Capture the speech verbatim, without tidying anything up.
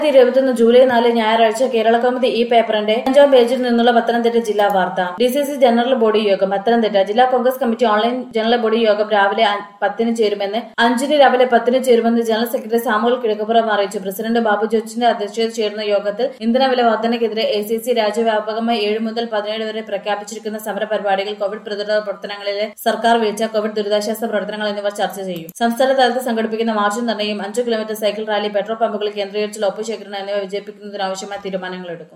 ഇരുപത്തിയൊന്ന് ജൂലൈ നാല് ഞായറാഴ്ച കേരള കൗമുദി ഈ പേപ്പറിന്റെ അഞ്ചാം പേജിൽ നിന്നുള്ള പത്തനംതിട്ട ജില്ലാ വാർത്ത. D C C general body യോഗം പത്തനംതിട്ട. ജില്ലാ Congress committee online general body യോഗം രാവിലെ പത്തിന് ചേരുമെന്ന് അഞ്ചിന് രാവിലെ പത്തിന് ചേരുമെന്ന് ജനറൽ സെക്രട്ടറി സാമുവൽ കിഴക്കുപുറം അറിയിച്ചു. പ്രസിഡന്റ് ബാബു ജോർജിന്റെ അധ്യക്ഷതയിൽ ചേരുന്ന യോഗത്തിൽ ഇന്ധനവില വർധനയ്ക്കെതിരെ എ സി സി രാജ്യവ്യാപകമായി ഏഴ് മുതൽ പതിനേഴ് വരെ പ്രഖ്യാപിച്ചിരിക്കുന്ന സമര പരിപാടികൾ, കോവിഡ് പ്രതിരോധ പ്രവർത്തനങ്ങളിലെ സർക്കാർ വീഴ്ച, കോവിഡ് ദുരിതാശ്വാസ പ്രവർത്തനങ്ങൾ എന്നിവ ചർച്ച ചെയ്യും. സംസ്ഥാന തലത്തിൽ സംഘടിപ്പിക്കുന്ന മാർച്ചും ധർണയും, അഞ്ചു കിലോമീറ്റർ സൈക്കിൾ റാലി, പെട്രോൾ പമ്പുകൾ കേന്ദ്രീകരിച്ചുള്ള ഒപ്പുശേഖരണം എന്നിവ വിജയിപ്പിക്കുന്നതിനാവശ്യമായ തീരുമാനങ്ങളെടുക്കും.